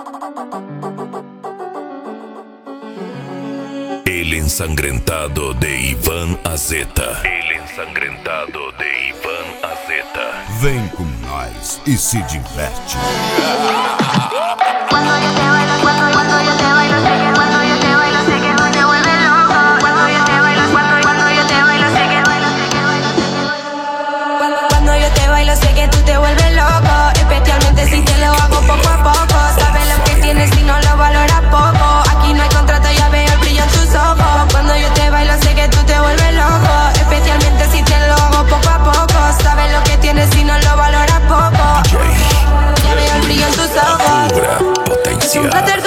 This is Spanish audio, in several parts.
El ensangrentado de Ivan Azeta. El ensangrentado de Ivan Azeta. Vem com nós e se diverte. Cuando yo te bailo, cuando yo te bailo, sé que cuando yo te bailo, sé que tú te vuelves loco. Cuando yo te bailo, cuando yo te bailo, sé que cuando yo te bailo, sé que tú te vuelves loco. Especialmente si te lo hago poco a poco. Sabes lo que tienes y no lo valoras poco. Aquí no hay contrato, ya veo el brillo en tus ojos. Cuando yo te bailo, sé que tú te vuelves loco. Especialmente si te lo hago poco a poco. Sabes lo que tienes y no lo valoras poco. Ya veo el brillo en tus ojos. Es un placer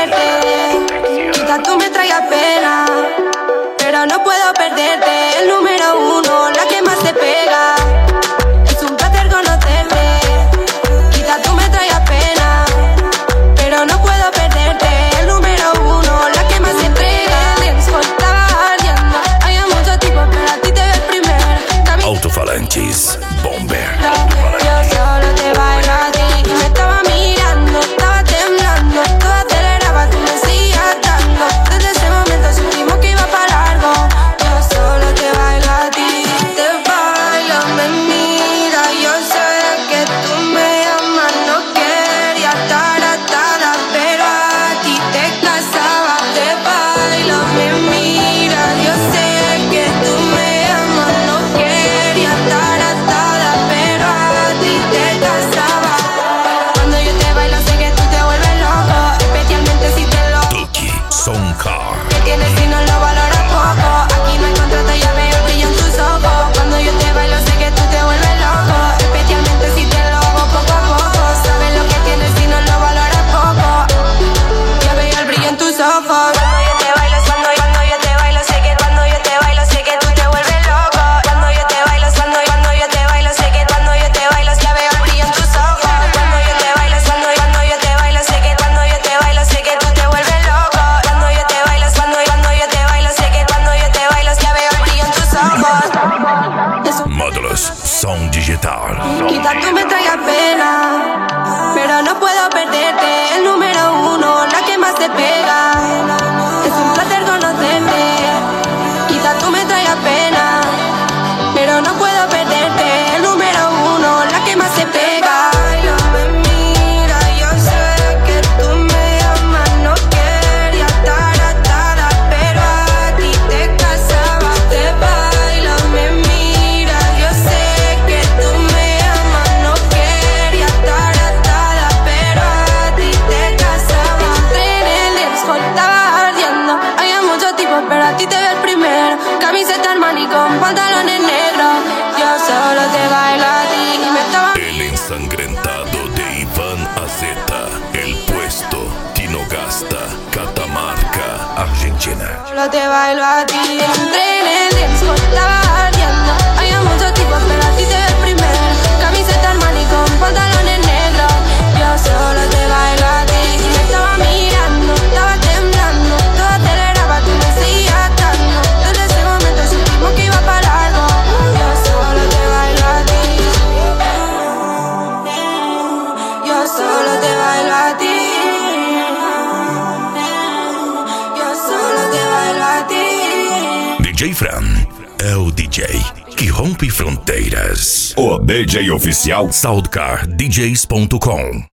conocerte. Quizás tú me traigas pena, pero no puedo perderte. El número uno, la que más te pega. Es un placer conocerte. Quizás tú me traigas pena, pero no puedo perderte. El número uno, la que más te entrega. Estaba ardiendo, había muchos tipos, pero a ti te ves primero. Alto-falantes Bomber. Yo solo te bailo a ti y me estaba mirando, estaba temblando, todo aceleraba, tú me seguías dando. Desde ese momento supimos que iba para largo. Yo solo te bailo a ti, te bailo, me mira. Yo sé que tú me amas, no quería estar atada, pero a ti te casaba. Te bailo, me mira. Yo sé que tú me amas, no quería estar atada, pero a ti te casaba. Cuando yo te bailo sé que tú te vuelves loco. Especialmente si te lo Tuki Soundcar. que tienes y no lo valoras poco. Aquí no hay contrato, ya veo el brillo en tus ojos. Cuando yo te bailo sé que tú te vuelves loco. Especialmente si te lo hago poco a poco. Sabes lo que tienes y no lo valoras poco. Ya veo el brillo en tus ojos. Cuando yo te bailo, cuando yo te bailo, sé que cuando yo te bailo, sé que tú te vuelves loco. Cuando yo te bailo, cuando yo te bailo, sé que cuando yo te bailo, ya veo el brillo en tus ojos. Cuando yo te bailo, cuando yo te bailo, sé que cuando yo te bailo, sé que tú te vuelves loco. Cuando yo te bailo, cuando yo te bailo, sé que cuando yo te bailo, ya veo el brillo en tus ojos. Módulos Som Digital. Quizás tú me traigas pena, pero no puedo perderte. El número uno, la que más te pega. Es un placer conocerte. Quizás tú me traigas pena, pero no puedo perderte. El número uno, la que más te pega. Me mira, yo sé que tú me amas, no quería estar atada, pero a ti te casaba. Te bailo, me mira, yo sé que tú me amas, no quería estar atada, pero a ti te casaba. Entré en el dancehall, estaba ardiendo, había muchos tipos, pero a ti te veo el primero. Camiseta Armani con pantalones negros. Yo solo te bailo a ti y me estaba El ensangrentado de Ivan Azeta. El puesto Tinogasta, Catamarca, Argentina. Solo te bailo a ti. Entré en el dancehall, estaba ardiendo, había muchos tipos, pero a ti te veo el primero. Camiseta Armani con pantalones negros. Yo solo te bailo a ti y me estaba mirando, estaba temblando, todo aceleraba, tú me seguías dando. Desde ese momento supimos que iba para largo. Yo solo te bailo a ti. Yo solo te bailo a ti. Yo solo te bailo a ti. DJ Fran é o DJ que rompe fronteiras. O DJ oficial Soundcardjs.com